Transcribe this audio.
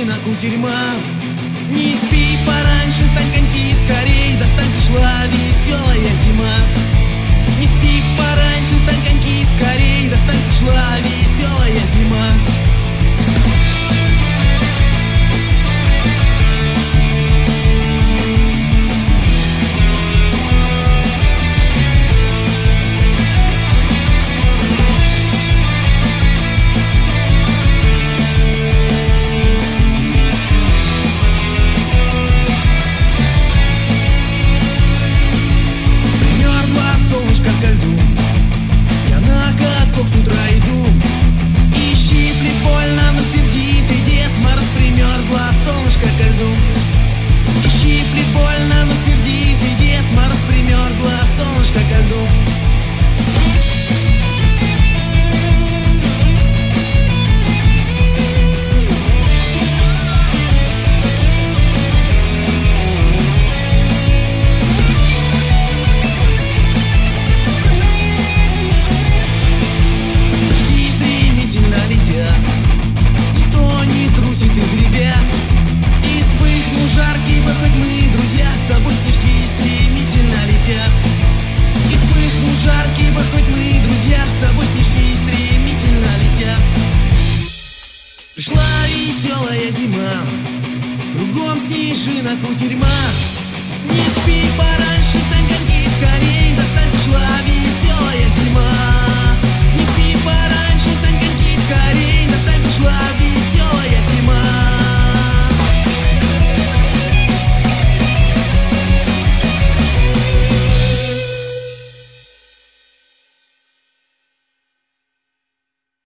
снежинок кутерьма. Не спи пораньше, стань коньки скорей, достань, пришла веселая зима. Не спи пораньше, стань коньки скорей, достань, пришла веселая зима. Пришла веселая зима, кругом снежинок кутерьма. Не спи, пора.